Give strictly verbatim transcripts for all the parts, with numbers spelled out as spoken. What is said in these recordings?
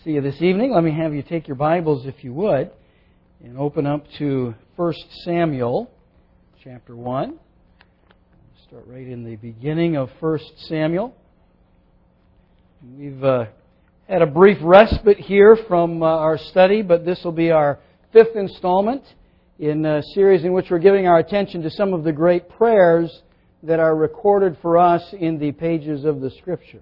see you this evening. Let me have you take your Bibles, if you would, and open up to First Samuel, chapter one. Start right in the beginning of First Samuel. We've uh, had a brief respite here from uh, our study, but this will be our fifth installment in a series in which we're giving our attention to some of the great prayers that are recorded for us in the pages of the Scripture.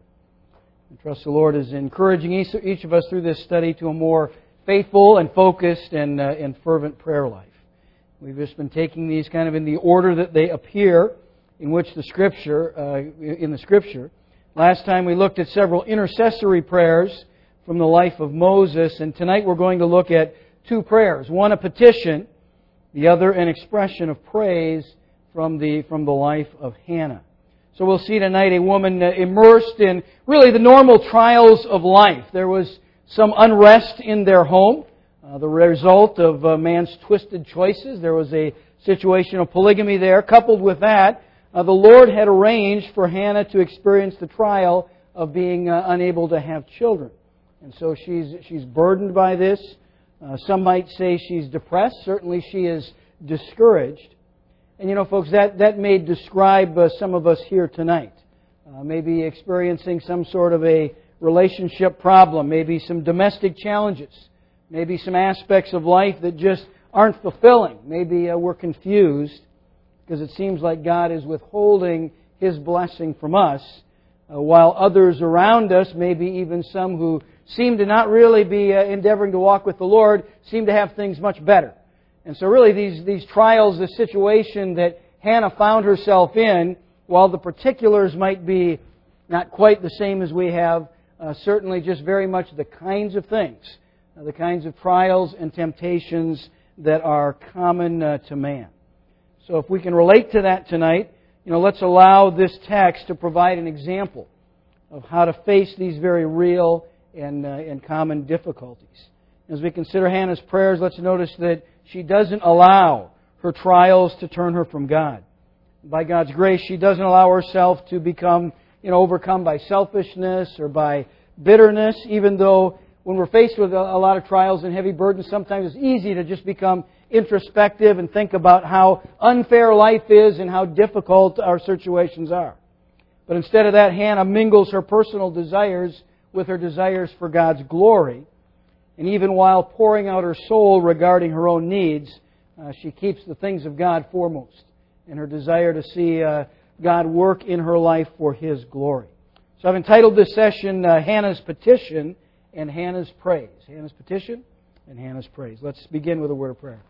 I trust the Lord is encouraging each, each of us through this study to a more faithful and focused and, uh, and fervent prayer life. We've just been taking these kind of in the order that they appear in which the Scripture, uh, in the Scripture. Last time we looked at several intercessory prayers from the life of Moses, and tonight we're going to look at two prayers. One a petition, the other an expression of praise from the, from the life of Hannah. So we'll see tonight a woman immersed in really the normal trials of life. There was some unrest in their home, uh, the result of uh, man's twisted choices. There was a situation of polygamy there. Coupled with that, uh, the Lord had arranged for Hannah to experience the trial of being uh, unable to have children. And so she's, she's burdened by this. Uh, some might say she's depressed. Certainly she is discouraged. And you know, folks, that, that may describe uh, some of us here tonight. Uh, maybe experiencing some sort of a relationship problem, maybe some domestic challenges, maybe some aspects of life that just aren't fulfilling. Maybe uh, we're confused because it seems like God is withholding His blessing from us, uh, while others around us, maybe even some who seem to not really be uh, endeavoring to walk with the Lord, seem to have things much better. And so really these, these trials, the situation that Hannah found herself in, while the particulars might be not quite the same as we have, uh, certainly just very much the kinds of things, uh, the kinds of trials and temptations that are common uh, to man. So if we can relate to that tonight, you know, let's allow this text to provide an example of how to face these very real and, uh, and common difficulties. As we consider Hannah's prayers, let's notice that she doesn't allow her trials to turn her from God. By God's grace, she doesn't allow herself to become, you know, overcome by selfishness or by bitterness, even though when we're faced with a lot of trials and heavy burdens, sometimes it's easy to just become introspective and think about how unfair life is and how difficult our situations are. But instead of that, Hannah mingles her personal desires with her desires for God's glory. And even while pouring out her soul regarding her own needs, uh, she keeps the things of God foremost in her desire to see uh, God work in her life for His glory. So I've entitled this session, uh, Hannah's Petition and Hannah's Praise. Hannah's Petition and Hannah's Praise. Let's begin with a word of prayer.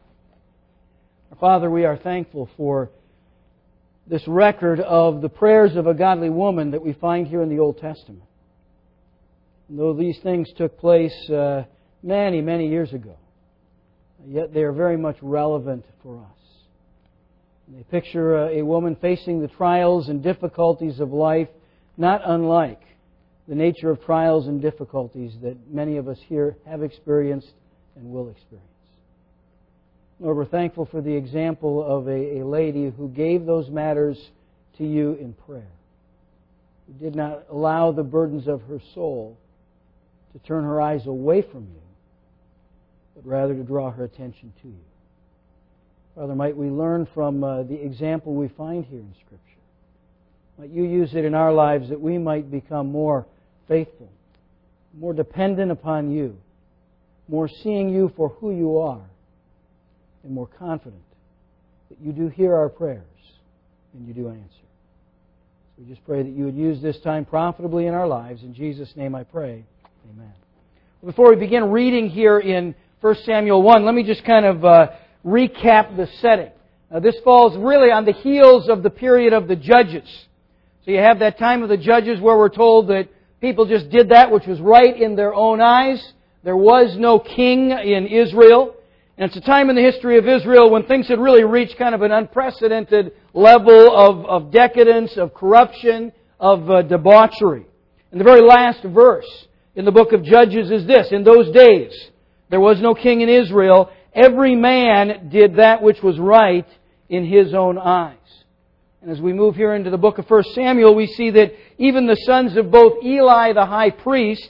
Our Father, we are thankful for this record of the prayers of a godly woman that we find here in the Old Testament. And though these things took place uh, many, many years ago, yet they are very much relevant for us. And they picture a, a woman facing the trials and difficulties of life, not unlike the nature of trials and difficulties that many of us here have experienced and will experience. Lord, we're thankful for the example of a, a lady who gave those matters to You in prayer, who did not allow the burdens of her soul to turn her eyes away from You, but rather to draw her attention to You. Father, might we learn from uh, the example we find here in Scripture. Might You use it in our lives that we might become more faithful, more dependent upon You, more seeing You for who You are, and more confident that You do hear our prayers and You do answer. So we just pray that You would use this time profitably in our lives. In Jesus' name I pray. Amen. Before we begin reading here in First Samuel one, let me just kind of uh, recap the setting. Now, this falls really on the heels of the period of the Judges. So you have that time of the Judges where we're told that people just did that which was right in their own eyes. There was no king in Israel. And it's a time in the history of Israel when things had really reached kind of an unprecedented level of, of decadence, of corruption, of uh, debauchery. And the very last verse in the book of Judges is this: in those days, there was no king in Israel. Every man did that which was right in his own eyes. And as we move here into the book of First Samuel, we see that even the sons of both Eli the high priest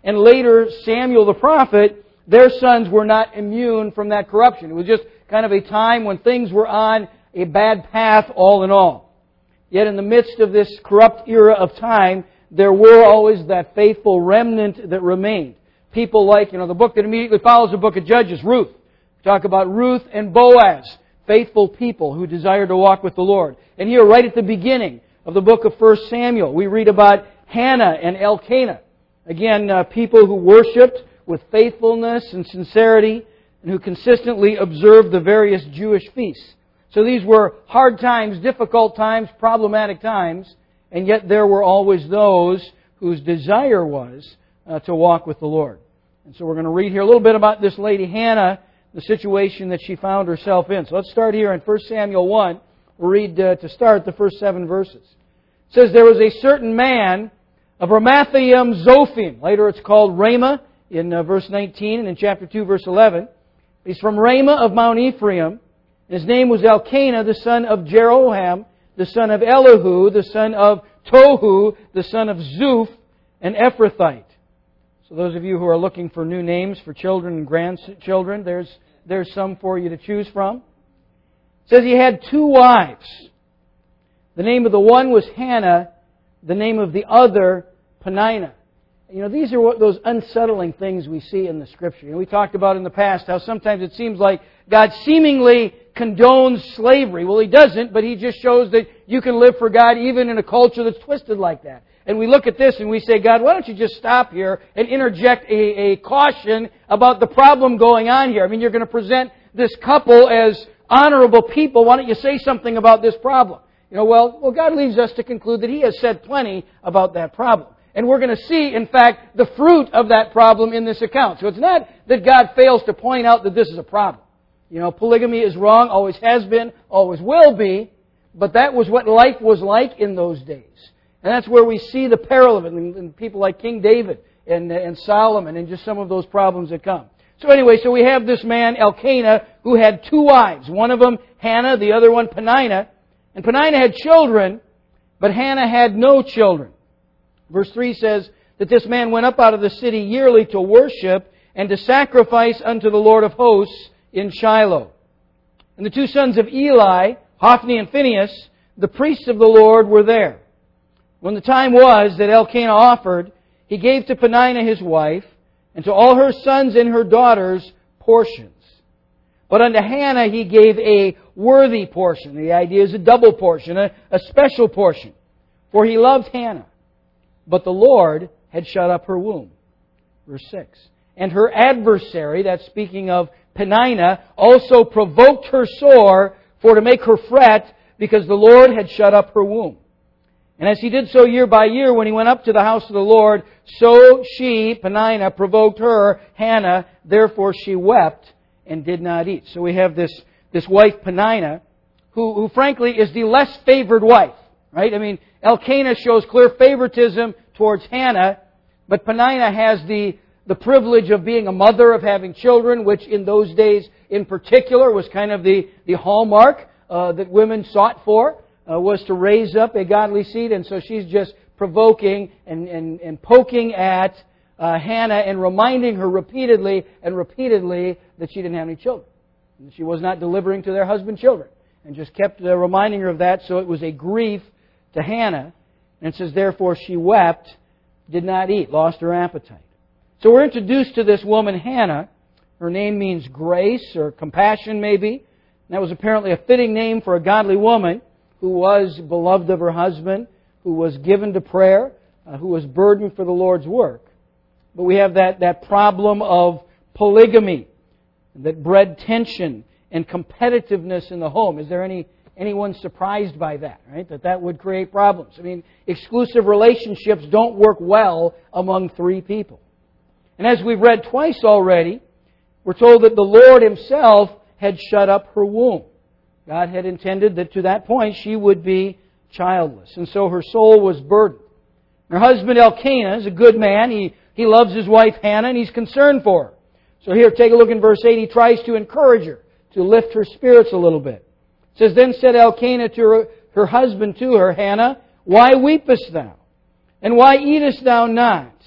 and later Samuel the prophet, their sons were not immune from that corruption. It was just kind of a time when things were on a bad path all in all. Yet in the midst of this corrupt era of time, there were always that faithful remnant that remained. People like, you know, the book that immediately follows the book of Judges, Ruth. We talk about Ruth and Boaz, faithful people who desire to walk with the Lord. And here, right at the beginning of the book of First Samuel, we read about Hannah and Elkanah. Again, uh, people who worshipped with faithfulness and sincerity and who consistently observed the various Jewish feasts. So these were hard times, difficult times, problematic times, and yet there were always those whose desire was uh, to walk with the Lord. And so we're going to read here a little bit about this lady Hannah, the situation that she found herself in. So let's start here in First Samuel one. We'll read uh, to start the first seven verses. It says, "There was a certain man of Ramathaim Zophim." Later it's called Ramah in uh, verse nineteen, and in chapter two, verse eleven. He's from Ramah of Mount Ephraim. His name was Elkanah, the son of Jeroham, the son of Elihu, the son of Tohu, the son of Zuph, an Ephrathite. So those of you who are looking for new names for children and grandchildren, there's, there's some for you to choose from. It says he had two wives. The name of the one was Hannah, the name of the other Peninnah. You know, these are what, those unsettling things we see in the Scripture. You know, we talked about in the past how sometimes it seems like God seemingly condones slavery. Well, He doesn't, but He just shows that you can live for God even in a culture that's twisted like that. And we look at this and we say, God, why don't you just stop here and interject a, a caution about the problem going on here? I mean, you're going to present this couple as honorable people. Why don't you say something about this problem? You know, well, well, God leaves us to conclude that He has said plenty about that problem. And we're going to see, in fact, the fruit of that problem in this account. So it's not that God fails to point out that this is a problem. You know, polygamy is wrong, always has been, always will be, but that was what life was like in those days. And that's where we see the peril of it in, in people like King David and, and Solomon and just some of those problems that come. So anyway, so we have this man, Elkanah, who had two wives. One of them, Hannah, the other one, Peninnah. And Peninnah had children, but Hannah had no children. Verse three says that this man went up out of the city yearly to worship and to sacrifice unto the Lord of hosts in Shiloh. And the two sons of Eli, Hophni and Phinehas, the priests of the Lord, were there. When the time was that Elkanah offered, he gave to Peninnah his wife, and to all her sons and her daughters portions. But unto Hannah he gave a worthy portion. The idea is a double portion, a, a special portion. For he loved Hannah. But the Lord had shut up her womb. Verse six. And her adversary, that's speaking of Peninnah, also provoked her sore for to make her fret, because the Lord had shut up her womb. And as he did so year by year, when he went up to the house of the Lord, so she, Peninnah, provoked her, Hannah, therefore she wept and did not eat. So we have this, this wife, Peninnah, who, who frankly is the less favored wife. Right? I mean, Elkanah shows clear favoritism towards Hannah, but Peninnah has the, the privilege of being a mother, of having children, which in those days in particular was kind of the, the hallmark uh, that women sought for, uh, was to raise up a godly seed. And so she's just provoking and, and, and poking at uh, Hannah and reminding her repeatedly and repeatedly that she didn't have any children. And she was not delivering to their husband children. And just kept uh, reminding her of that, so it was a grief to Hannah. And it says, therefore she wept, did not eat, lost her appetite. So we're introduced to this woman, Hannah. Her name means grace or compassion, maybe. And that was apparently a fitting name for a godly woman who was beloved of her husband, who was given to prayer, uh, who was burdened for the Lord's work. But we have that, that problem of polygamy that bred tension and competitiveness in the home. Is there any anyone surprised by that, right? That that would create problems. I mean, exclusive relationships don't work well among three people. And as we've read twice already, we're told that the Lord Himself had shut up her womb. God had intended that to that point she would be childless. And so her soul was burdened. Her husband Elkanah is a good man. He, he loves his wife Hannah and he's concerned for her. So here, take a look in verse eight. He tries to encourage her, to lift her spirits a little bit. It says, then said Elkanah to her, her husband to her, Hannah, why weepest thou? And why eatest thou not?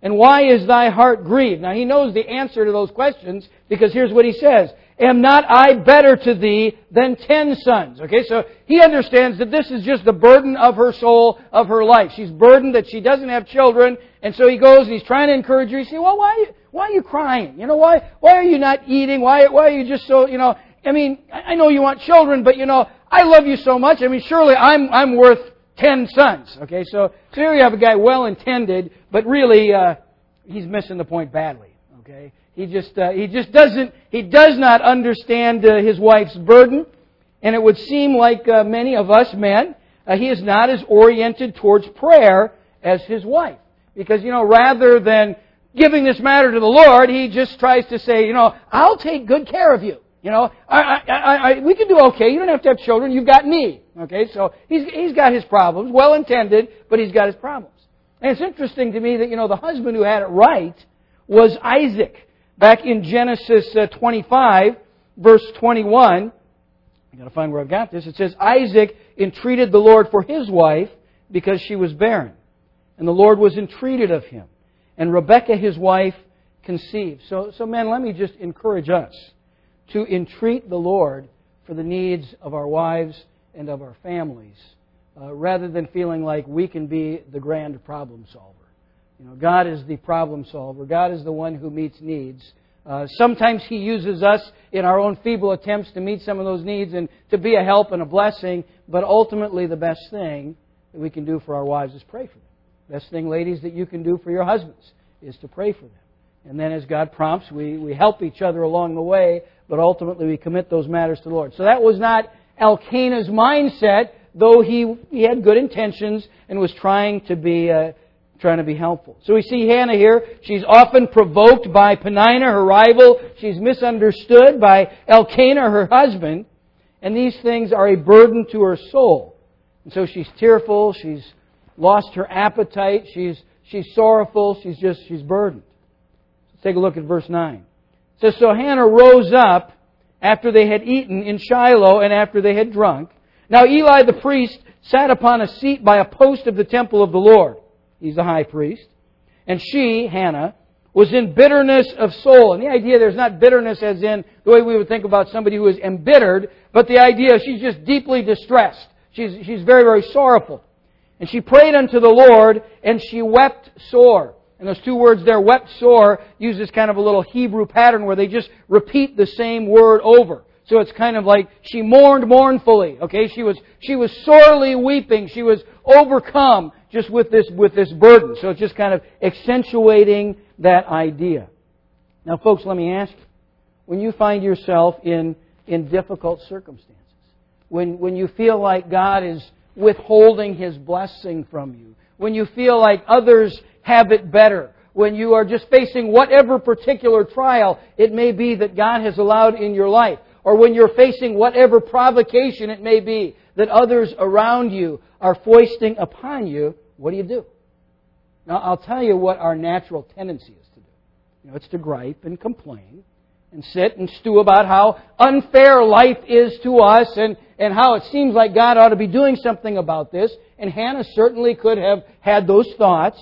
And why is thy heart grieved? Now he knows the answer to those questions because here's what he says. Am not I better to thee than ten sons? Okay, so he understands that this is just the burden of her soul, of her life. She's burdened that she doesn't have children. And so he goes and he's trying to encourage her. He says, well, why are you, why are you crying? You know, why, why are you not eating? Why, why are you just so, you know, I mean, I know you want children, but you know, I love you so much. I mean, surely I'm, I'm worth ten sons. Okay, so, so here you have a guy well-intended, but really, uh, he's missing the point badly. Okay, he just, uh, he just doesn't, he does not understand uh, his wife's burden, and it would seem like uh, many of us men, uh, he is not as oriented towards prayer as his wife. Because, you know, rather than giving this matter to the Lord, he just tries to say, you know, I'll take good care of you. You know, I, I, I, I, we can do okay. You don't have to have children. You've got me. Okay, so he's he's got his problems, well intended, but he's got his problems. And it's interesting to me that, you know, the husband who had it right was Isaac. Back in Genesis uh, twenty-five, verse twenty-one, I've got to find where I've got this. It says, Isaac entreated the Lord for his wife because she was barren. And the Lord was entreated of him. And Rebekah, his wife, conceived. So, so men, let me just encourage us to entreat the Lord for the needs of our wives and of our families, uh, rather than feeling like we can be the grand problem solver. You know, God is the problem solver. God is the one who meets needs. Uh, sometimes He uses us in our own feeble attempts to meet some of those needs and to be a help and a blessing. But ultimately, the best thing that we can do for our wives is pray for them. Best thing, ladies, that you can do for your husbands is to pray for them. And then as God prompts, we, we help each other along the way, but ultimately we commit those matters to the Lord. So that was not Elkanah's mindset, though he, he had good intentions and was trying to be uh, trying to be helpful. So we see Hannah here. She's often provoked by Peninnah, her rival. She's misunderstood by Elkanah, her husband. And these things are a burden to her soul. And so she's tearful. She's lost her appetite. She's she's sorrowful. She's just she's burdened. Let's take a look at verse nine. It says, so Hannah rose up after they had eaten in Shiloh and after they had drunk. Now Eli the priest sat upon a seat by a post of the temple of the Lord. He's the high priest. And she, Hannah, was in bitterness of soul. And the idea there's not bitterness as in the way we would think about somebody who is embittered, but the idea she's just deeply distressed. She's, she's very, very sorrowful. And she prayed unto the Lord, and she wept sore. And those two words there, wept sore, uses kind of a little Hebrew pattern where they just repeat the same word over. So it's kind of like she mourned mournfully. Okay, she was she was sorely weeping. She was overcome just with this with this burden. So it's just kind of accentuating that idea. Now, folks, let me ask you: when you find yourself in in difficult circumstances, when when you feel like God is withholding His blessing from you, when you feel like others have it better, when you are just facing whatever particular trial it may be that God has allowed in your life, or when you're facing whatever provocation it may be that others around you are foisting upon you, what do you do? Now, I'll tell you what our natural tendency is to do. You know, it's to gripe and complain and sit and stew about how unfair life is to us and, and how it seems like God ought to be doing something about this. And Hannah certainly could have had those thoughts.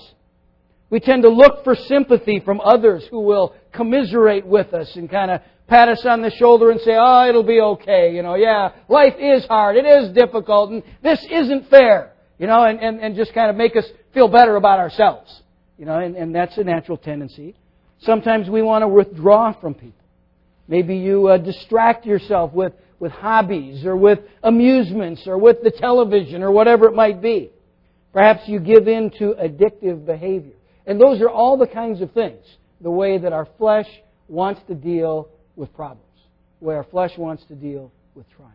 We tend to look for sympathy from others who will commiserate with us and kind of pat us on the shoulder and say, oh, it'll be okay. You know, yeah, life is hard. It is difficult. And this isn't fair. You know, and, and, and just kind of make us feel better about ourselves. You know, and, and that's a natural tendency. Sometimes we want to withdraw from people. Maybe you uh, distract yourself with, with hobbies or with amusements or with the television or whatever it might be. Perhaps you give in to addictive behavior. And those are all the kinds of things, the way that our flesh wants to deal with problems, the way our flesh wants to deal with trials.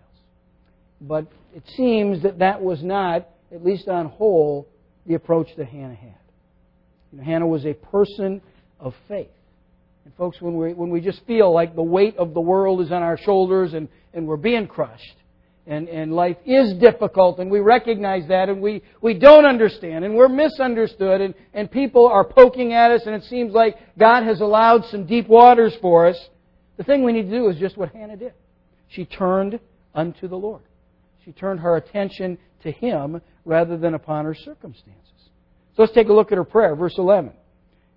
But it seems that that was not, at least on whole, the approach that Hannah had. You know, Hannah was a person of faith. And folks, when we when we just feel like the weight of the world is on our shoulders and, and we're being crushed, and, and life is difficult, and we recognize that, and we, we don't understand, and we're misunderstood, and, and people are poking at us, and it seems like God has allowed some deep waters for us, the thing we need to do is just what Hannah did. She turned unto the Lord. She turned her attention to Him rather than upon her circumstances. So let's take a look at her prayer, verse eleven.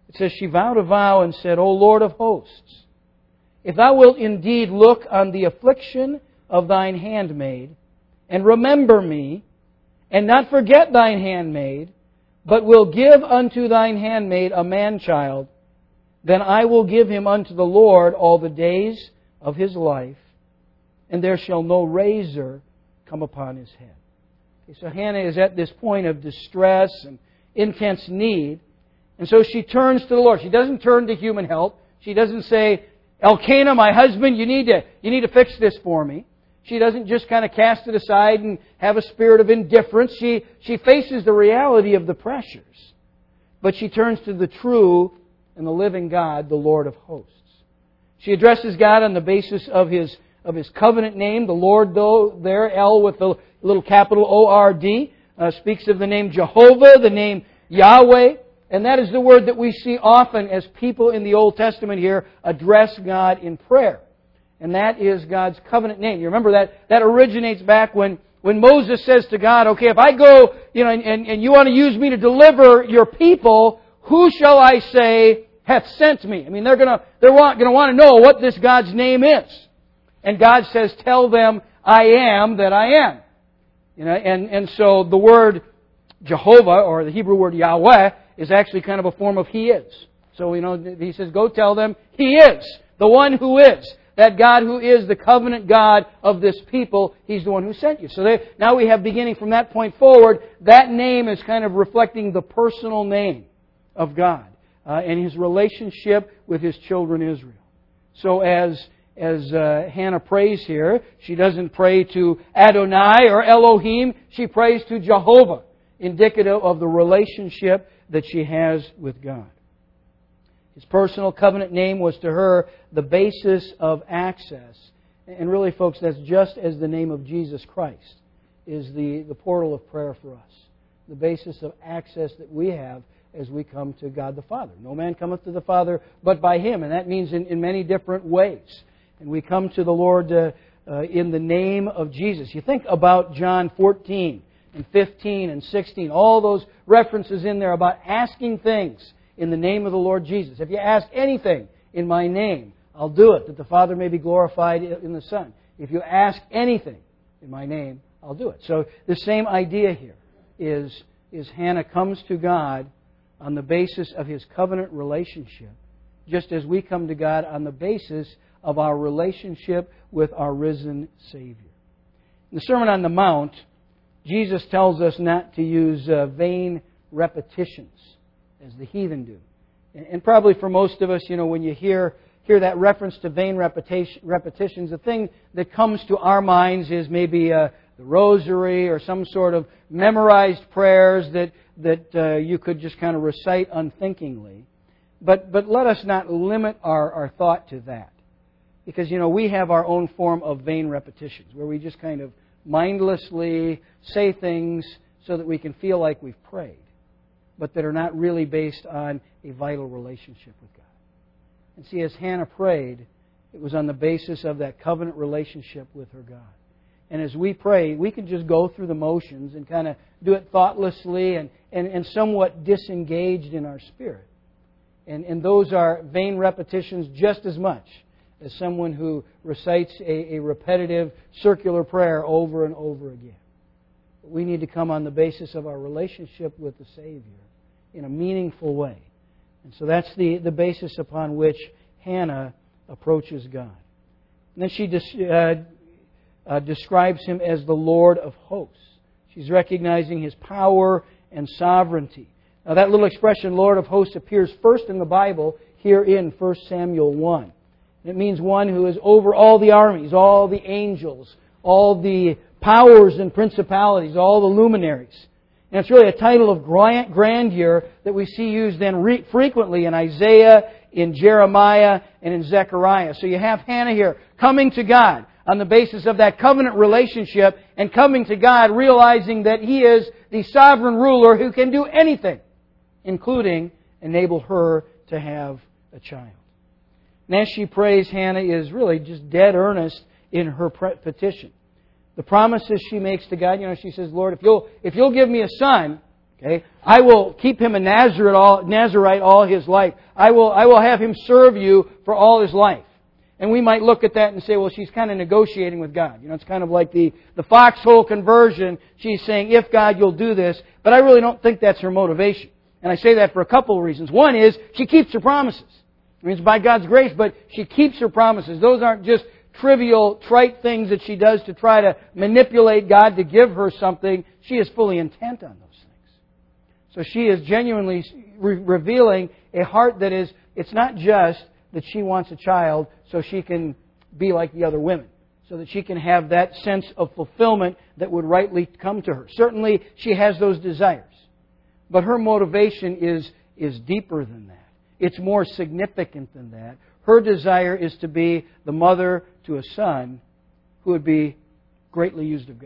It says, she vowed a vow and said, O Lord of hosts, if Thou wilt indeed look on the affliction of Thine handmaid, and remember me, and not forget Thine handmaid, but will give unto Thine handmaid a man-child, then I will give him unto the Lord all the days of his life, and there shall no razor come upon his head. Okay, so Hannah is at this point of distress and intense need, and so she turns to the Lord. She doesn't turn to human help. She doesn't say, Elkanah, my husband, you need to you need to fix this for me. She doesn't just kind of cast it aside and have a spirit of indifference. She, she faces the reality of the pressures. But she turns to the true and the living God, the Lord of hosts. She addresses God on the basis of His, of His covenant name. The Lord, though, there, L with the little capital O R D, uh, speaks of the name Jehovah, the name Yahweh. And that is the word that we see often as people in the Old Testament here address God in prayer. And that is God's covenant name. You remember that that originates back when, when Moses says to God, okay, if I go, you know, and, and you want to use me to deliver your people, who shall I say hath sent me? I mean, they're gonna they're going to want to know what this God's name is. And God says, tell them, I am that I am. You know, and, and so the word Jehovah, or the Hebrew word Yahweh, is actually kind of a form of He is. So, you know, He says, go tell them He is, the one who is. That God who is the covenant God of this people, He's the one who sent you. So they, now we have, beginning from that point forward, that name is kind of reflecting the personal name of God uh, and His relationship with His children Israel. So as as uh, Hannah prays here, she doesn't pray to Adonai or Elohim. She prays to Jehovah, indicative of the relationship that she has with God. His personal covenant name was to her the basis of access. And really, folks, that's just as the name of Jesus Christ is the, the portal of prayer for us. The basis of access that we have as we come to God the Father. No man cometh to the Father but by Him. And that means in, in many different ways. And we come to the Lord uh, uh, in the name of Jesus. You think about John fourteen and fifteen and sixteen. All those references in there about asking things in the name of the Lord Jesus. If you ask anything in my name, I'll do it, that the Father may be glorified in the Son. If you ask anything in my name, I'll do it. So the same idea here is, is Hannah comes to God on the basis of His covenant relationship, just as we come to God on the basis of our relationship with our risen Savior. In the Sermon on the Mount, Jesus tells us not to use uh, vain repetitions, as the heathen do. And probably for most of us, you know, when you hear hear that reference to vain repetition, repetitions, the thing that comes to our minds is maybe uh, the rosary or some sort of memorized prayers that that uh, you could just kind of recite unthinkingly. But but let us not limit our, our thought to that. Because, you know, we have our own form of vain repetitions, where we just kind of mindlessly say things so that we can feel like we've prayed, but that are not really based on a vital relationship with God. And see, as Hannah prayed, it was on the basis of that covenant relationship with her God. And as we pray, we can just go through the motions and kind of do it thoughtlessly and, and, and somewhat disengaged in our spirit. And, and those are vain repetitions just as much as someone who recites a, a repetitive circular prayer over and over again. We need to come on the basis of our relationship with the Savior in a meaningful way. And so that's the, the basis upon which Hannah approaches God. And then she des- uh, uh, describes Him as the Lord of hosts. She's recognizing His power and sovereignty. Now that little expression, Lord of hosts, appears first in the Bible here in First Samuel one. And it means one who is over all the armies, all the angels, all the powers and principalities, all the luminaries. And it's really a title of grandeur that we see used then re- frequently in Isaiah, in Jeremiah, and in Zechariah. So you have Hannah here coming to God on the basis of that covenant relationship and coming to God realizing that He is the sovereign ruler who can do anything, including enable her to have a child. And as she prays, Hannah is really just dead earnest in her petition. The promises she makes to God, you know, she says, Lord, if you'll if you'll give me a son, Okay? I will keep him a Nazarite all, Nazarite all his life. I will, I will have him serve you for all his life. And we might look at that and say, well, she's kind of negotiating with God. You know, it's kind of like the, the foxhole conversion. She's saying, if God, you'll do this. But I really don't think that's her motivation. And I say that for a couple of reasons. One is, she keeps her promises. I mean, it's by God's grace, but she keeps her promises. Those aren't just trivial, trite things that she does to try to manipulate God to give her something. She is fully intent on those things. So she is genuinely re- revealing a heart that is, it's not just that she wants a child so she can be like the other women, so that she can have that sense of fulfillment that would rightly come to her. Certainly, she has those desires. But her motivation is, is deeper than that. It's more significant than that. Her desire is to be the mother to a son who would be greatly used of God.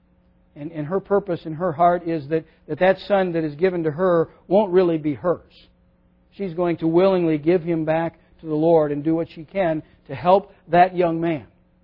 And, and her purpose in her heart is that, that that son that is given to her won't really be hers. She's going to willingly give him back to the Lord and do what she can to help that young man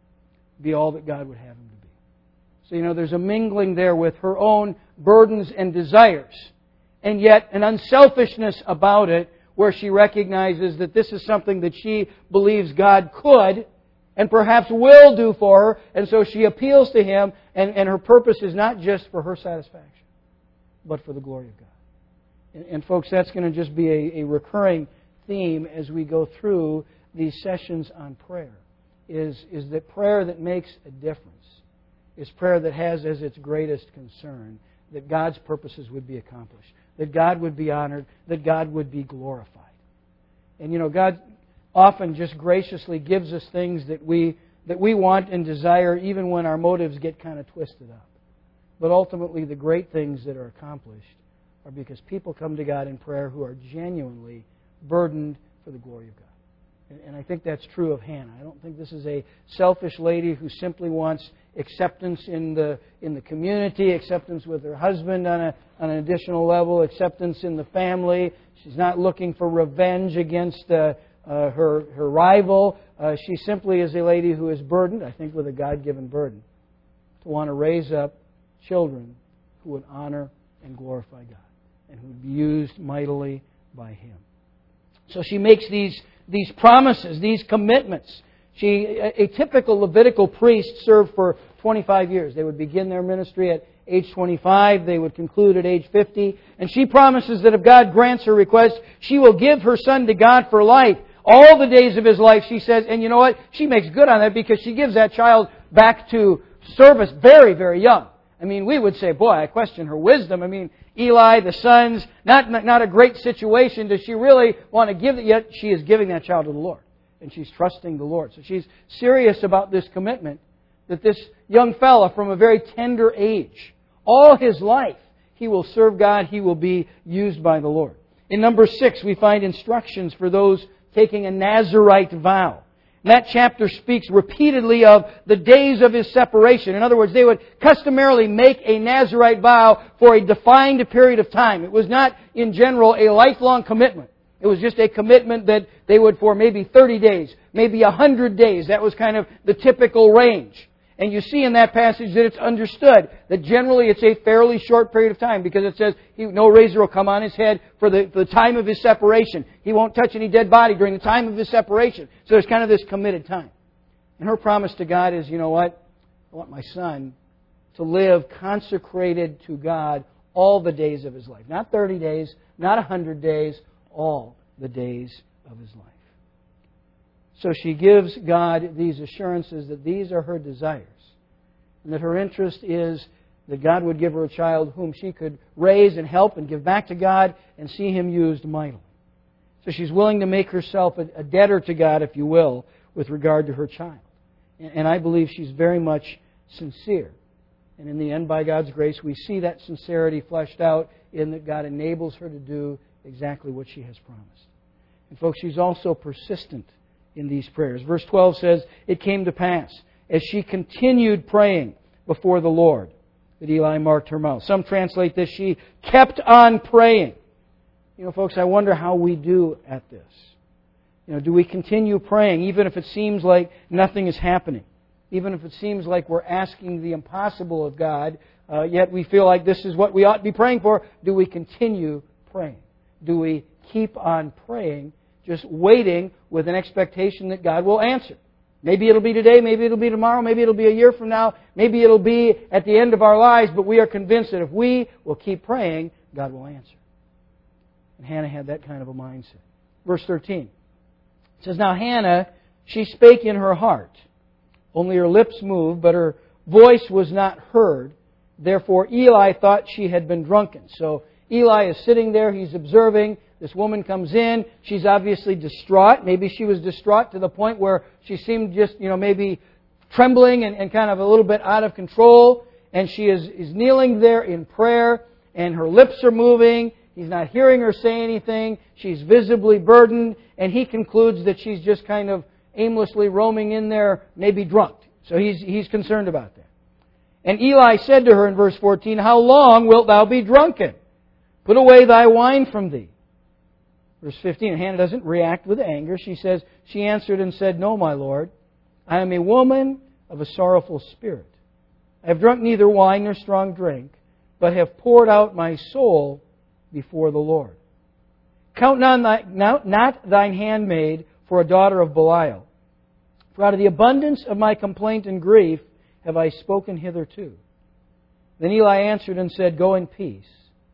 be all that God would have him to be. So, you know, there's a mingling there with her own burdens and desires, and yet an unselfishness about it where she recognizes that this is something that she believes God could and perhaps will do for her, and so she appeals to Him, and, and her purpose is not just for her satisfaction, but for the glory of God. And, and folks, that's going to just be a, a recurring theme as we go through these sessions on prayer, is, is that prayer that makes a difference is prayer that has as its greatest concern that God's purposes would be accomplished, that God would be honored, that God would be glorified. And you know, God often just graciously gives us things that we that we want and desire even when our motives get kind of twisted up. But ultimately the great things that are accomplished are because people come to God in prayer who are genuinely burdened for the glory of God. And, and I think that's true of Hannah. I don't think this is a selfish lady who simply wants acceptance in the in the community, acceptance with her husband on a on an additional level, acceptance in the family. She's not looking for revenge against uh, uh, her her rival. Uh, she simply is a lady who is burdened, I think, with a God-given burden to want to raise up children who would honor and glorify God and who would be used mightily by Him. So she makes these these promises, these commitments. She, a, a typical Levitical priest served for twenty-five years. They would begin their ministry at age twenty-five. They would conclude at age fifty. And she promises that if God grants her request, she will give her son to God for life. All the days of his life, she says. And you know what? She makes good on that because she gives that child back to service very, very young. I mean, we would say, boy, I question her wisdom. I mean, Eli, the sons, not, not a great situation. Does she really want to give it? Yet she is giving that child to the Lord. And she's trusting the Lord. So she's serious about this commitment that this young fella from a very tender age, all his life, he will serve God. He will be used by the Lord. In number six, we find instructions for those taking a Nazarite vow. And that chapter speaks repeatedly of the days of his separation. In other words, they would customarily make a Nazarite vow for a defined period of time. It was not, in general, a lifelong commitment. It was just a commitment that they would for maybe thirty days, maybe one hundred days. That was kind of the typical range. And you see in that passage that it's understood that generally it's a fairly short period of time because it says he, no razor will come on his head for the, for the time of his separation. He won't touch any dead body during the time of his separation. So there's kind of this committed time. And her promise to God is, you know what? I want my son to live consecrated to God all the days of his life. Not thirty days, not one hundred days, all the days of his life. So she gives God these assurances that these are her desires and that her interest is that God would give her a child whom she could raise and help and give back to God and see Him used mightily. So she's willing to make herself a debtor to God, if you will, with regard to her child. And I believe she's very much sincere. And in the end, by God's grace, we see that sincerity fleshed out in that God enables her to do exactly what she has promised. And folks, she's also persistent in these prayers. Verse twelve says, it came to pass, as she continued praying before the Lord, that Eli marked her mouth. Some translate this, she kept on praying. You know, folks, I wonder how we do at this. You know, do we continue praying even if it seems like nothing is happening? even if it seems like we're asking the impossible of God, uh, yet we feel like this is what we ought to be praying for, do we continue praying? Do we keep on praying, just waiting with an expectation that God will answer? Maybe it'll be today, maybe it'll be tomorrow, maybe it'll be a year from now, maybe it'll be at the end of our lives, but we are convinced that if we will keep praying, God will answer. And Hannah had that kind of a mindset. Verse thirteen. It says, Now Hannah, she spake in her heart. Only her lips moved, but her voice was not heard. Therefore Eli thought she had been drunken. So Eli is sitting there, he's observing. This woman comes in. She's obviously distraught. Maybe she was distraught to the point where she seemed just, you know, maybe trembling and, and kind of a little bit out of control. And she is, is kneeling there in prayer, and her lips are moving. He's not hearing her say anything. She's visibly burdened, and he concludes that she's just kind of aimlessly roaming in there, maybe drunk. So he's, he's concerned about that. And Eli said to her in verse fourteen, How long wilt thou be drunken? Put away thy wine from thee. Verse fifteen, Hannah doesn't react with anger. She says, She answered and said, No, my Lord, I am a woman of a sorrowful spirit. I have drunk neither wine nor strong drink, but have poured out my soul before the Lord. Count not, not thine handmaid for a daughter of Belial. For out of the abundance of my complaint and grief have I spoken hitherto. Then Eli answered and said, Go in peace.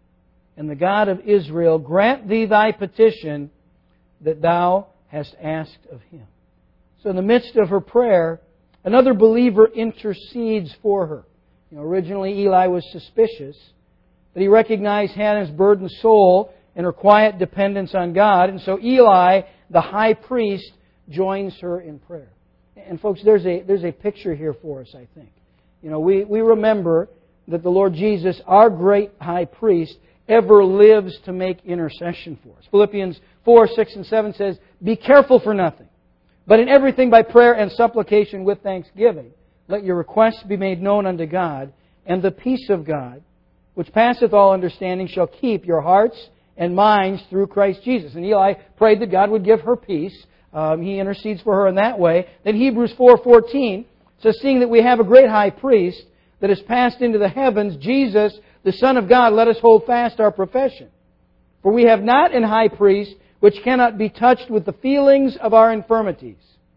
And the God of Israel grant thee thy petition that thou hast asked of Him. So in the midst of her prayer, another believer intercedes for her. You know, originally Eli was suspicious, but he recognized Hannah's burdened soul and her quiet dependence on God. And so Eli, the high priest, joins her in prayer. And folks, there's a there's a picture here for us, I think. You know, we, we remember that the Lord Jesus, our great high priest, ever lives to make intercession for us. Philippians four, six, and seven says, Be careful for nothing, but in everything by prayer and supplication with thanksgiving, let your requests be made known unto God, and the peace of God, which passeth all understanding, shall keep your hearts and minds through Christ Jesus. And Eli prayed that God would give her peace. Um, he intercedes for her in that way. Then Hebrews four fourteen says, Seeing that we have a great high priest that has passed into the heavens, Jesus, the Son of God, let us hold fast our profession. For we have not an high priest which cannot be touched with the feelings of our infirmities,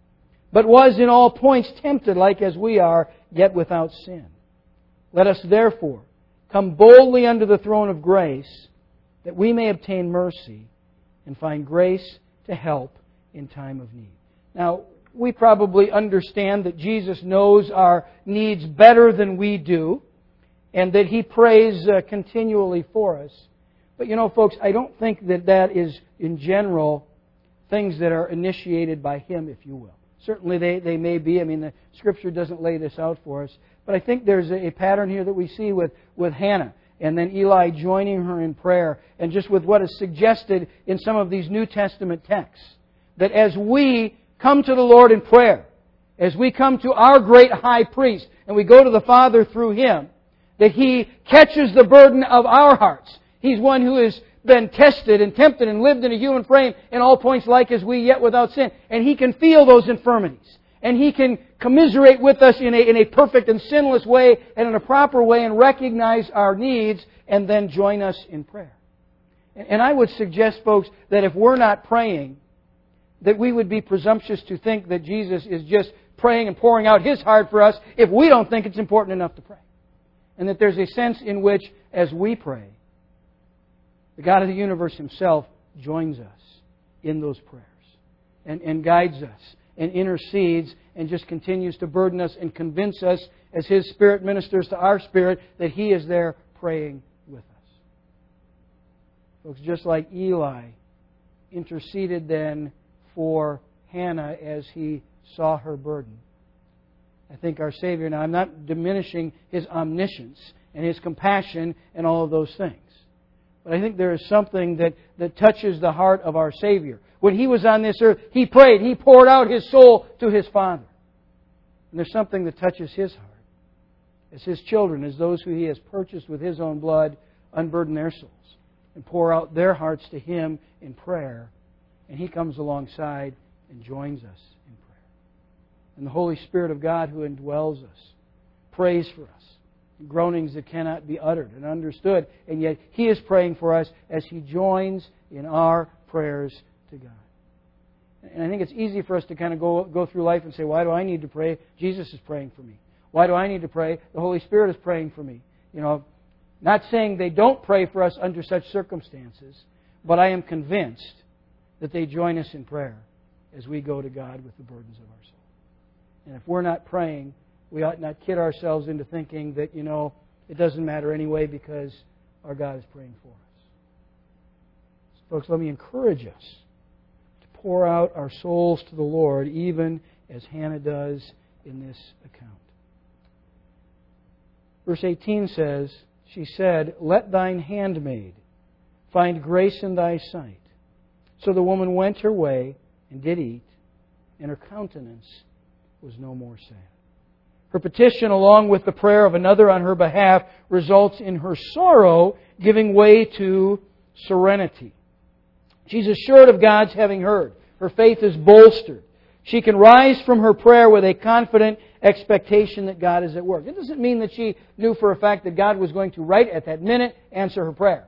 but was in all points tempted like as we are, yet without sin. Let us therefore come boldly unto the throne of grace, that we may obtain mercy and find grace to help in time of need. Now, we probably understand that Jesus knows our needs better than we do, and that He prays uh, continually for us. But you know, folks, I don't think that that is, in general, things that are initiated by Him, if you will. Certainly they, they may be. I mean, the Scripture doesn't lay this out for us. But I think there's a, a pattern here that we see with, with Hannah, and then Eli joining her in prayer, and just with what is suggested in some of these New Testament texts. That as we come to the Lord in prayer, as we come to our great high priest, and we go to the Father through Him, that He catches the burden of our hearts. He's one who has been tested and tempted and lived in a human frame in all points like as we, yet without sin. And He can feel those infirmities. And He can commiserate with us in a, in a perfect and sinless way and in a proper way and recognize our needs and then join us in prayer. And I would suggest, folks, that if we're not praying, that we would be presumptuous to think that Jesus is just praying and pouring out His heart for us if we don't think it's important enough to pray. And that there's a sense in which, as we pray, the God of the universe Himself joins us in those prayers and, and guides us and intercedes and just continues to burden us and convince us as His Spirit ministers to our spirit that He is there praying with us. Folks, just like Eli interceded then for Hannah as he saw her burden, I think our Savior, now I'm not diminishing His omniscience and His compassion and all of those things, but I think there is something that, that touches the heart of our Savior. When He was on this earth, He prayed. He poured out His soul to His Father. And there's something that touches His heart. As His children, as those who He has purchased with His own blood, unburden their souls and pour out their hearts to Him in prayer. And He comes alongside and joins us in prayer. And the Holy Spirit of God who indwells us prays for us. Groanings that cannot be uttered and understood. And yet He is praying for us as He joins in our prayers to God. And I think it's easy for us to kind of go, go through life and say, why do I need to pray? Jesus is praying for me. Why do I need to pray? The Holy Spirit is praying for me. You know, not saying they don't pray for us under such circumstances, but I am convinced that they join us in prayer as we go to God with the burdens of our soul. And if we're not praying, we ought not kid ourselves into thinking that, you know, it doesn't matter anyway because our God is praying for us. So folks, let me encourage us to pour out our souls to the Lord, even as Hannah does in this account. Verse eighteen says, she said, "Let thine handmaid find grace in thy sight." So the woman went her way and did eat, and her countenance was no more sad. Her petition, along with the prayer of another on her behalf, results in her sorrow giving way to serenity. She's assured of God's having heard. Her faith is bolstered. She can rise from her prayer with a confident expectation that God is at work. It doesn't mean that she knew for a fact that God was going to right at that minute answer her prayer.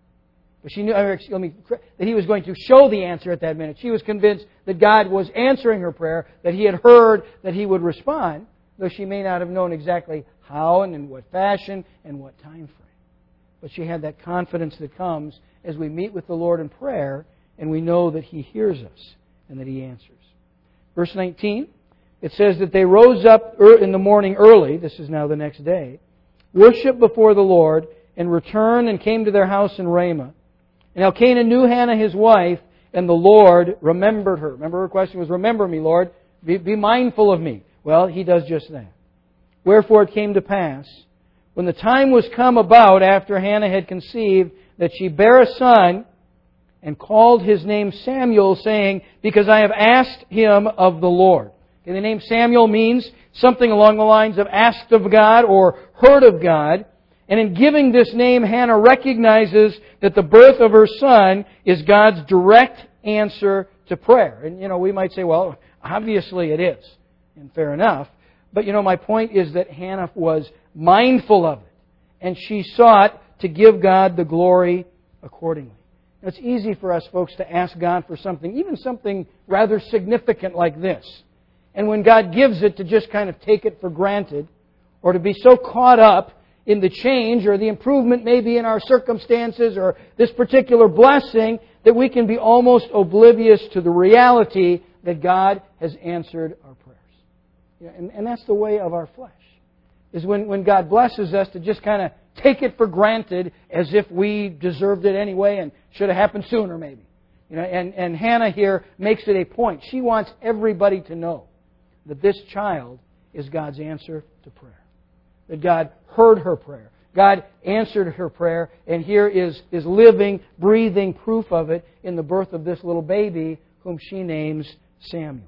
But she knew, let me, that He was going to show the answer at that minute. She was convinced that God was answering her prayer, that He had heard that He would respond, though she may not have known exactly how and in what fashion and what time frame. But she had that confidence that comes as we meet with the Lord in prayer and we know that He hears us and that He answers. Verse nineteen, it says that they rose up in the morning early, this is now the next day, worshiped before the Lord, and returned and came to their house in Ramah. And Elkanah knew Hannah his wife, and the Lord remembered her. Remember, her question was, remember me, Lord. Be, be mindful of me. Well, He does just that. Wherefore it came to pass, when the time was come about after Hannah had conceived, that she bare a son, and called his name Samuel, saying, because I have asked him of the Lord. Okay, the name Samuel means something along the lines of asked of God or heard of God. And in giving this name, Hannah recognizes that the birth of her son is God's direct answer to prayer. And, you know, we might say, well, obviously it is. And fair enough. But, you know, my point is that Hannah was mindful of it. And she sought to give God the glory accordingly. Now, it's easy for us, folks, to ask God for something, even something rather significant like this. And when God gives it, to just kind of take it for granted, or to be so caught up in the change or the improvement maybe in our circumstances or this particular blessing that we can be almost oblivious to the reality that God has answered our prayers. Yeah, and, and that's the way of our flesh. Is when, when God blesses us to just kind of take it for granted as if we deserved it anyway and should have happened sooner maybe. You know, and, and Hannah here makes it a point. She wants everybody to know that this child is God's answer to prayer. That God heard her prayer. God answered her prayer. And here is, is living, breathing proof of it in the birth of this little baby whom she names Samuel.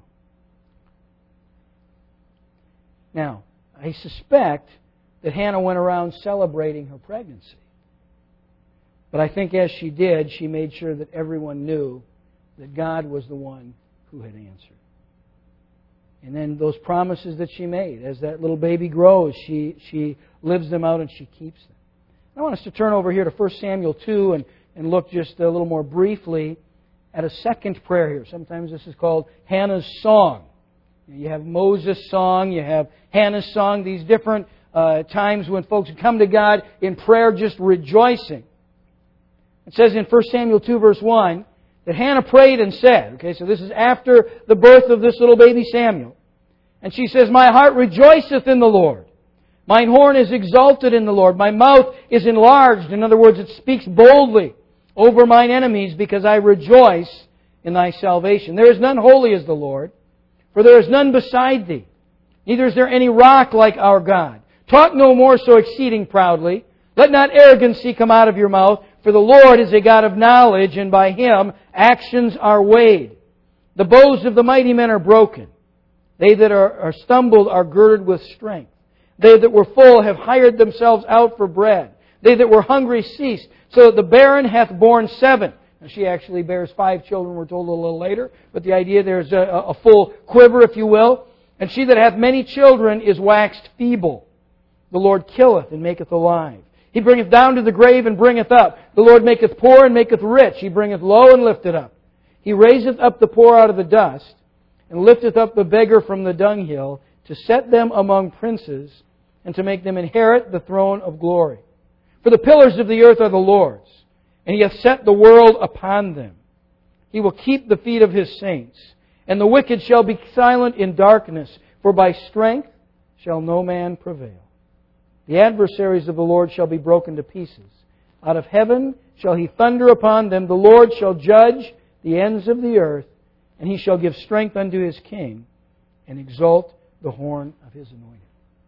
Now, I suspect that Hannah went around celebrating her pregnancy. But I think as she did, she made sure that everyone knew that God was the one who had answered. And then those promises that she made, as that little baby grows, she, she lives them out and she keeps them. I want us to turn over here to First Samuel two and, and look just a little more briefly at a second prayer here. Sometimes this is called Hannah's Song. You have Moses' song, you have Hannah's song, these different uh, times when folks come to God in prayer just rejoicing. It says in First Samuel two verse one that Hannah prayed and said, okay, so this is after the birth of this little baby Samuel. And she says, my heart rejoiceth in the Lord. Mine horn is exalted in the Lord. My mouth is enlarged. In other words, it speaks boldly over mine enemies because I rejoice in thy salvation. There is none holy as the Lord, for there is none beside thee. Neither is there any rock like our God. Talk no more so exceeding proudly. Let not arrogancy come out of your mouth, for the Lord is a God of knowledge, and by Him actions are weighed. The bows of the mighty men are broken. They that are, are stumbled are girded with strength. They that were full have hired themselves out for bread. They that were hungry ceased, so that the barren hath borne seven. Now, she actually bears five children, we're told a little later. But the idea there is a, a full quiver, if you will. And she that hath many children is waxed feeble. The Lord killeth and maketh alive. He bringeth down to the grave and bringeth up. The Lord maketh poor and maketh rich. He bringeth low and lifteth up. He raiseth up the poor out of the dust, and lifteth up the beggar from the dunghill, to set them among princes, and to make them inherit the throne of glory. For the pillars of the earth are the Lord's, and He hath set the world upon them. He will keep the feet of His saints, and the wicked shall be silent in darkness, for by strength shall no man prevail. The adversaries of the Lord shall be broken to pieces. Out of heaven shall He thunder upon them. The Lord shall judge the ends of the earth, and He shall give strength unto His king, and exalt the horn of His anointed.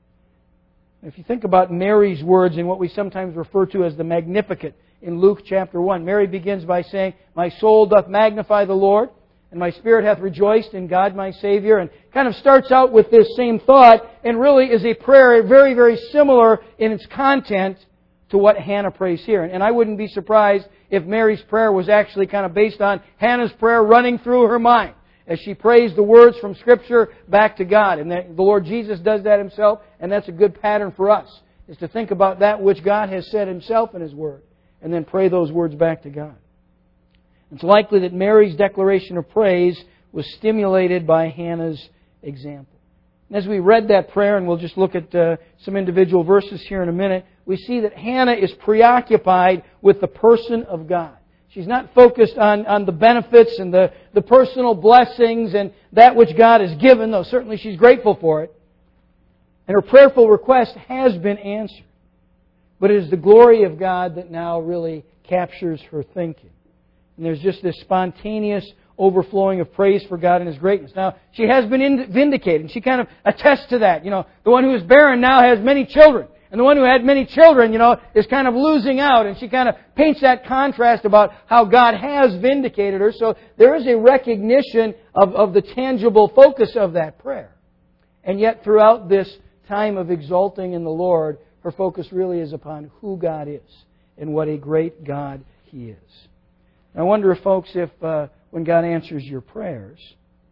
If you think about Mary's words in what we sometimes refer to as the Magnificat in Luke chapter one, Mary begins by saying, "My soul doth magnify the Lord, and my spirit hath rejoiced in God my Savior," and kind of starts out with this same thought, and really is a prayer very, very similar in its content to what Hannah prays here. And I wouldn't be surprised if Mary's prayer was actually kind of based on Hannah's prayer running through her mind as she prays the words from Scripture back to God. And that the Lord Jesus does that Himself, and that's a good pattern for us, is to think about that which God has said Himself in His Word, and then pray those words back to God. It's likely that Mary's declaration of praise was stimulated by Hannah's example. And as we read that prayer, and we'll just look at uh, some individual verses here in a minute, we see that Hannah is preoccupied with the person of God. She's not focused on, on the benefits and the, the personal blessings and that which God has given, though certainly she's grateful for it. And her prayerful request has been answered. But it is the glory of God that now really captures her thinking. And there's just this spontaneous overflowing of praise for God and His greatness. Now, she has been vindicated, and she kind of attests to that. You know, the one who is barren now has many children. And the one who had many children, you know, is kind of losing out. And she kind of paints that contrast about how God has vindicated her. So there is a recognition of, of the tangible focus of that prayer. And yet throughout this time of exalting in the Lord, her focus really is upon who God is and what a great God He is. I wonder, if, folks, if uh, when God answers your prayers,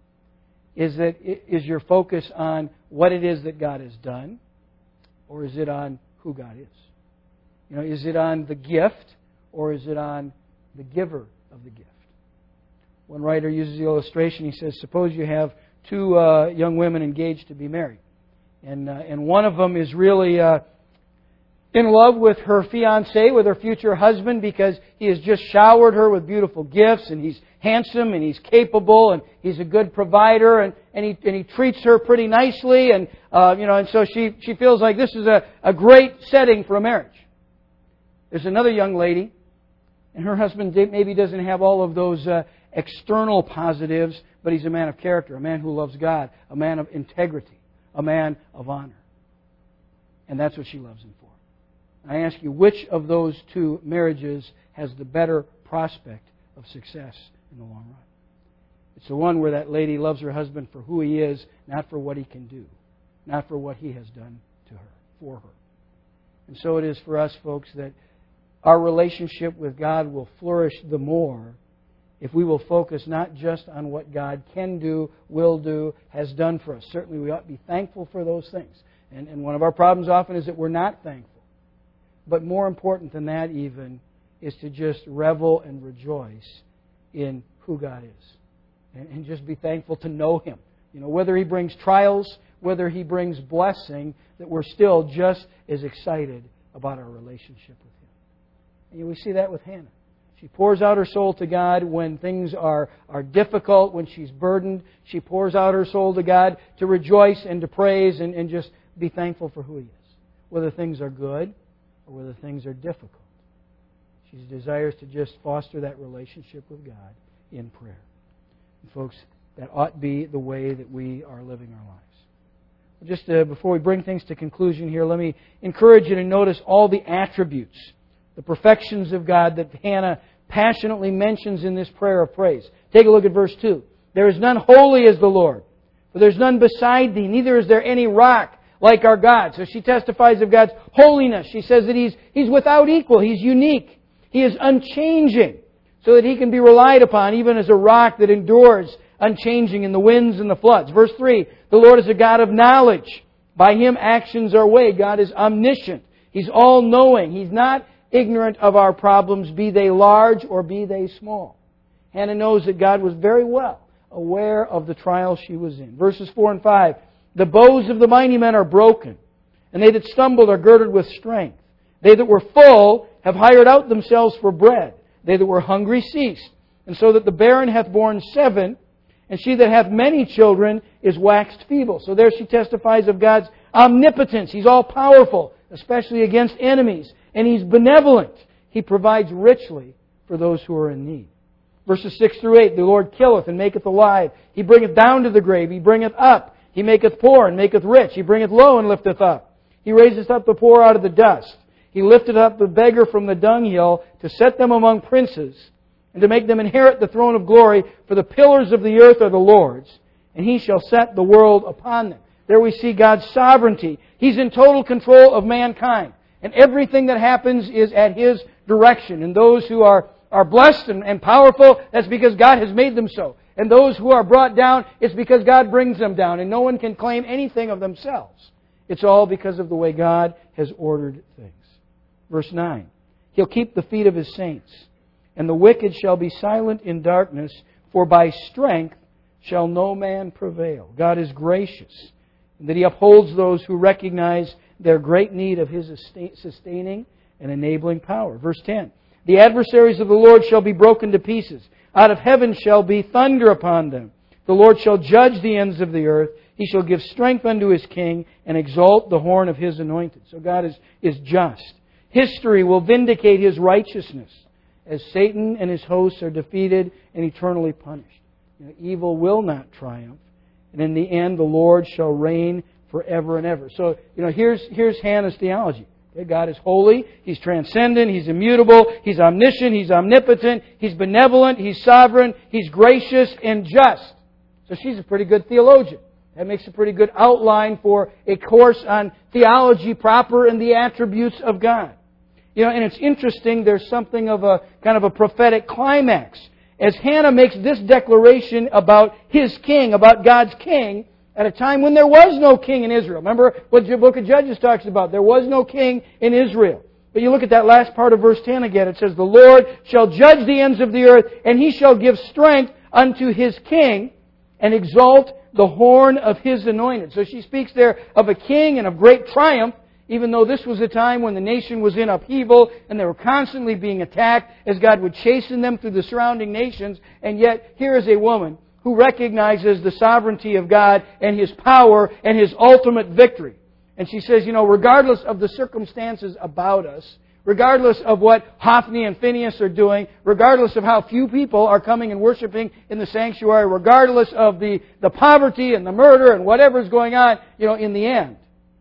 is that is your focus on what it is that God has done, or is it on who God is? You know, is it on the gift, or is it on the giver of the gift? One writer uses the illustration. He says, suppose you have two uh, young women engaged to be married, and uh, and one of them is really Uh, in love with her fiancé, with her future husband, because he has just showered her with beautiful gifts, and he's handsome, and he's capable, and he's a good provider, and, and he and he treats her pretty nicely, and uh, you know, and so she she feels like this is a, a great setting for a marriage. There's another young lady, and her husband maybe doesn't have all of those uh, external positives, but he's a man of character, a man who loves God, a man of integrity, a man of honor, and that's what she loves him for. I ask you, which of those two marriages has the better prospect of success in the long run? It's the one where that lady loves her husband for who he is, not for what he can do, not for what he has done to her, for her. And so it is for us, folks, that our relationship with God will flourish the more if we will focus not just on what God can do, will do, has done for us. Certainly we ought to be thankful for those things. And, and one of our problems often is that we're not thankful. But more important than that even is to just revel and rejoice in who God is. And, and just be thankful to know Him. You know, whether He brings trials, whether He brings blessing, that we're still just as excited about our relationship with Him. And we see that with Hannah. She pours out her soul to God when things are, are difficult, when she's burdened. She pours out her soul to God to rejoice and to praise and, and just be thankful for who He is. Whether things are good or whether things are difficult. She desires to just foster that relationship with God in prayer. And folks, that ought to be the way that we are living our lives. Just uh, before we bring things to conclusion here, let me encourage you to notice all the attributes, the perfections of God that Hannah passionately mentions in this prayer of praise. Take a look at verse two. There is none holy as the Lord, for there is none beside Thee, neither is there any rock like our God. So she testifies of God's holiness. She says that He's, He's without equal. He's unique. He is unchanging, so that He can be relied upon even as a rock that endures unchanging in the winds and the floods. Verse three, the Lord is a God of knowledge. By Him actions are weighed. God is omniscient. He's all-knowing. He's not ignorant of our problems, be they large or be they small. Hannah knows that God was very well aware of the trial she was in. Verses four and five, the bows of the mighty men are broken, and they that stumbled are girded with strength. They that were full have hired out themselves for bread. They that were hungry ceased. And so that the barren hath borne seven, and she that hath many children is waxed feeble. So there she testifies of God's omnipotence. He's all-powerful, especially against enemies. And He's benevolent. He provides richly for those who are in need. Verses six through eight, the Lord killeth and maketh alive. He bringeth down to the grave. He bringeth up. He maketh poor and maketh rich. He bringeth low and lifteth up. He raiseth up the poor out of the dust. He lifted up the beggar from the dunghill to set them among princes and to make them inherit the throne of glory. For the pillars of the earth are the Lord's, and He shall set the world upon them. There we see God's sovereignty. He's in total control of mankind. And everything that happens is at His direction. And those who are are blessed and, and powerful, that's because God has made them so. And those who are brought down, it's because God brings them down. And no one can claim anything of themselves. It's all because of the way God has ordered things. Verse nine, He'll keep the feet of His saints, and the wicked shall be silent in darkness, for by strength shall no man prevail. God is gracious, and that He upholds those who recognize their great need of His sustaining and enabling power. Verse ten, the adversaries of the Lord shall be broken to pieces. Out of heaven shall be thunder upon them. The Lord shall judge the ends of the earth. He shall give strength unto His king and exalt the horn of His anointed. So God is, is just. History will vindicate His righteousness as Satan and his hosts are defeated and eternally punished. You know, evil will not triumph. And in the end, the Lord shall reign forever and ever. So, you know, here's, here's Hannah's theology. God is holy, He's transcendent, He's immutable, He's omniscient, He's omnipotent, He's benevolent, He's sovereign, He's gracious and just. So she's a pretty good theologian. That makes a pretty good outline for a course on theology proper and the attributes of God. You know, and it's interesting, there's something of a kind of a prophetic climax. As Hannah makes this declaration about His king, about God's king, at a time when there was no king in Israel. Remember what the book of Judges talks about. There was no king in Israel. But you look at that last part of verse ten again. It says, the Lord shall judge the ends of the earth, and He shall give strength unto His king, and exalt the horn of His anointed. So she speaks there of a king and of great triumph, even though this was a time when the nation was in upheaval, and they were constantly being attacked as God would chasten them through the surrounding nations. And yet, here is a woman who recognizes the sovereignty of God and His power and His ultimate victory. And she says, you know, regardless of the circumstances about us, regardless of what Hophni and Phinehas are doing, regardless of how few people are coming and worshiping in the sanctuary, regardless of the, the poverty and the murder and whatever's going on, you know, in the end,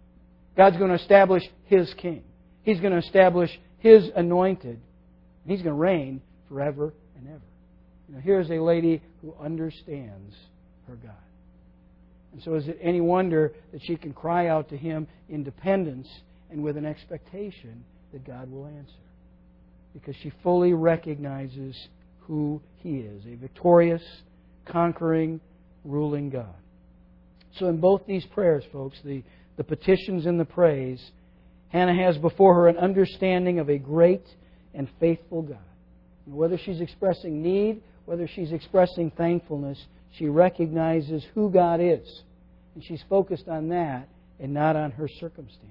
God's going to establish His king. He's going to establish His anointed. And He's going to reign forever and ever. You know, here's a lady who understands her God. And so is it any wonder that she can cry out to Him in dependence and with an expectation that God will answer? Because she fully recognizes who He is, a victorious, conquering, ruling God. So in both these prayers, folks, the, the petitions and the praise, Hannah has before her an understanding of a great and faithful God. And whether she's expressing need, whether she's expressing thankfulness, she recognizes who God is. And she's focused on that and not on her circumstances.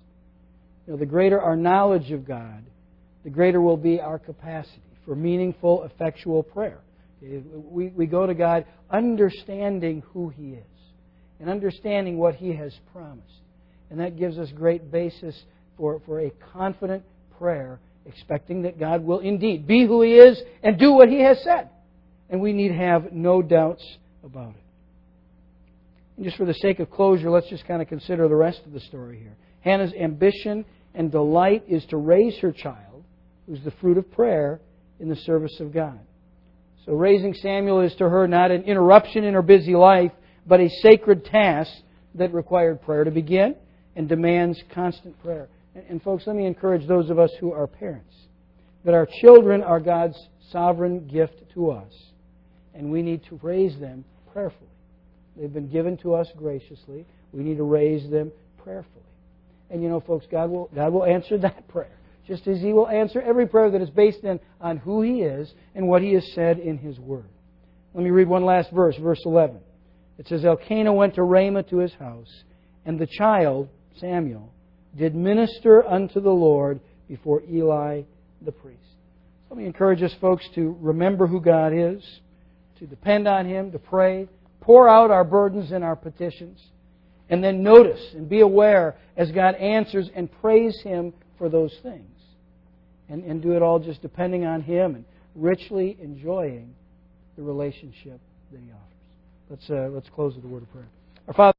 You know, the greater our knowledge of God, the greater will be our capacity for meaningful, effectual prayer. We, we go to God understanding who He is and understanding what He has promised. And that gives us great basis for, for a confident prayer, expecting that God will indeed be who He is and do what He has said. And we need have no doubts about it. And just for the sake of closure, let's just kind of consider the rest of the story here. Hannah's ambition and delight is to raise her child, who's the fruit of prayer, in the service of God. So raising Samuel is to her not an interruption in her busy life, but a sacred task that required prayer to begin and demands constant prayer. And, and folks, let me encourage those of us who are parents that our children are God's sovereign gift to us, and we need to raise them prayerfully. They've been given to us graciously. We need to raise them prayerfully. And you know, folks, God will, God will answer that prayer, just as He will answer every prayer that is based in, on who He is and what He has said in His Word. Let me read one last verse, verse eleven. It says, Elkanah went to Ramah to his house, and the child, Samuel, did minister unto the Lord before Eli the priest. So let me encourage us, folks, to remember who God is, to depend on Him, to pray, pour out our burdens and our petitions, and then notice and be aware as God answers and praise Him for those things. And, and do it all just depending on Him and richly enjoying the relationship that He offers. Let's uh, let's close with a word of prayer. Our Father,